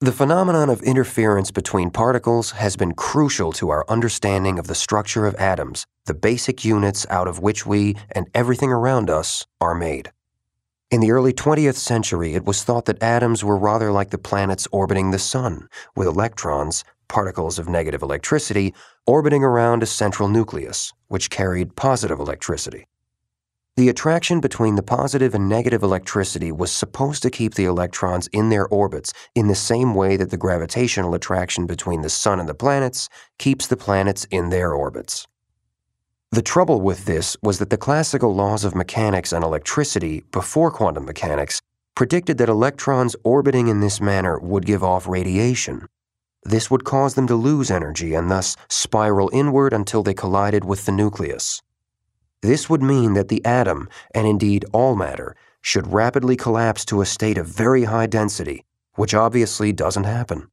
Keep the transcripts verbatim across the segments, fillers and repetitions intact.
The phenomenon of interference between particles has been crucial to our understanding of the structure of atoms, the basic units out of which we and everything around us are made. In the early twentieth century, it was thought that atoms were rather like the planets orbiting the sun, with electrons, particles of negative electricity, orbiting around a central nucleus, which carried positive electricity. The attraction between the positive and negative electricity was supposed to keep the electrons in their orbits in the same way that the gravitational attraction between the sun and the planets keeps the planets in their orbits. The trouble with this was that the classical laws of mechanics and electricity before quantum mechanics predicted that electrons orbiting in this manner would give off radiation. This would cause them to lose energy and thus spiral inward until they collided with the nucleus. This would mean that the atom, and indeed all matter, should rapidly collapse to a state of very high density, which obviously doesn't happen.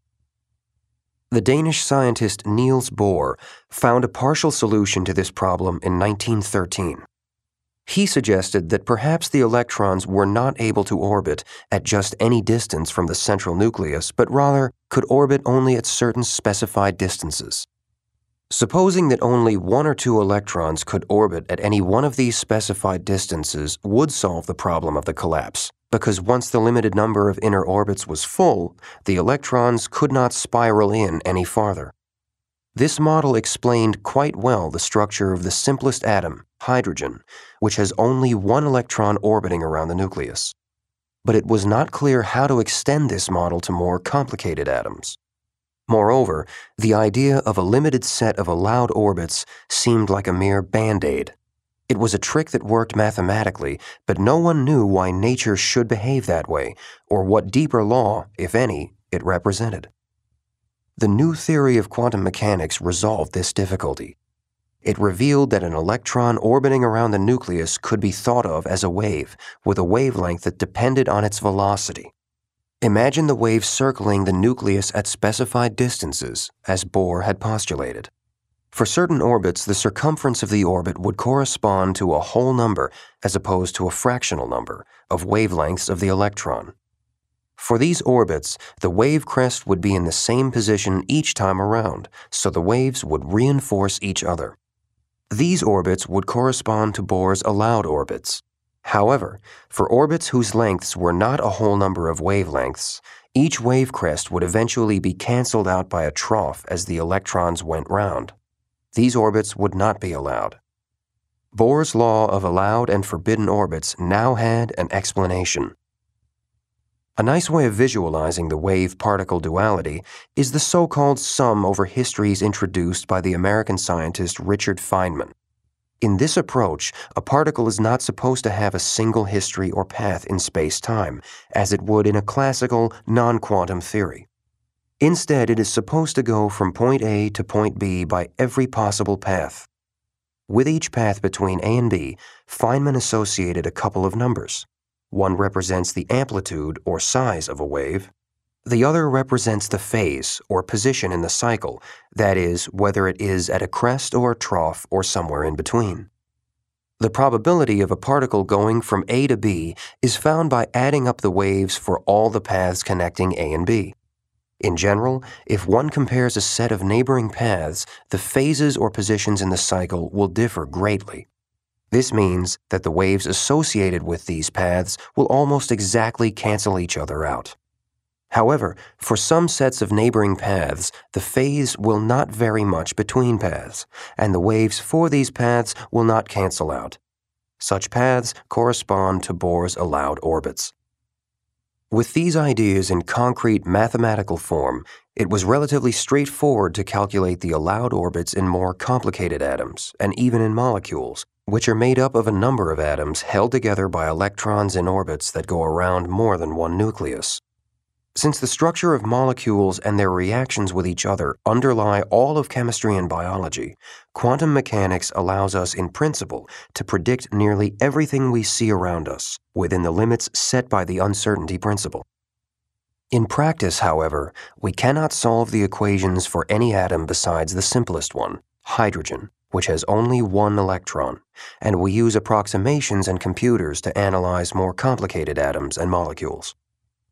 The Danish scientist Niels Bohr found a partial solution to this problem in nineteen thirteen. He suggested that perhaps the electrons were not able to orbit at just any distance from the central nucleus, but rather could orbit only at certain specified distances. Supposing that only one or two electrons could orbit at any one of these specified distances would solve the problem of the collapse, because once the limited number of inner orbits was full, the electrons could not spiral in any farther. This model explained quite well the structure of the simplest atom, hydrogen, which has only one electron orbiting around the nucleus. But it was not clear how to extend this model to more complicated atoms. Moreover, the idea of a limited set of allowed orbits seemed like a mere band-aid. It was a trick that worked mathematically, but no one knew why nature should behave that way, or what deeper law, if any, it represented. The new theory of quantum mechanics resolved this difficulty. It revealed that an electron orbiting around the nucleus could be thought of as a wave, with a wavelength that depended on its velocity. Imagine the wave circling the nucleus at specified distances, as Bohr had postulated. For certain orbits, the circumference of the orbit would correspond to a whole number, as opposed to a fractional number, of wavelengths of the electron. For these orbits, the wave crest would be in the same position each time around, so the waves would reinforce each other. These orbits would correspond to Bohr's allowed orbits. However, for orbits whose lengths were not a whole number of wavelengths, each wave crest would eventually be cancelled out by a trough as the electrons went round. These orbits would not be allowed. Bohr's law of allowed and forbidden orbits now had an explanation. A nice way of visualizing the wave-particle duality is the so-called sum over histories introduced by the American scientist Richard Feynman. In this approach, a particle is not supposed to have a single history or path in space-time, as it would in a classical, non-quantum theory. Instead, it is supposed to go from point A to point B by every possible path. With each path between A and B, Feynman associated a couple of numbers. One represents the amplitude or size of a wave. The other represents the phase or position in the cycle, that is, whether it is at a crest or a trough or somewhere in between. The probability of a particle going from A to B is found by adding up the waves for all the paths connecting A and B. In general, if one compares a set of neighboring paths, the phases or positions in the cycle will differ greatly. This means that the waves associated with these paths will almost exactly cancel each other out. However, for some sets of neighboring paths, the phase will not vary much between paths, and the waves for these paths will not cancel out. Such paths correspond to Bohr's allowed orbits. With these ideas in concrete mathematical form, it was relatively straightforward to calculate the allowed orbits in more complicated atoms, and even in molecules, which are made up of a number of atoms held together by electrons in orbits that go around more than one nucleus. Since the structure of molecules and their reactions with each other underlie all of chemistry and biology, quantum mechanics allows us in principle to predict nearly everything we see around us within the limits set by the uncertainty principle. In practice, however, we cannot solve the equations for any atom besides the simplest one, hydrogen, which has only one electron, and we use approximations and computers to analyze more complicated atoms and molecules.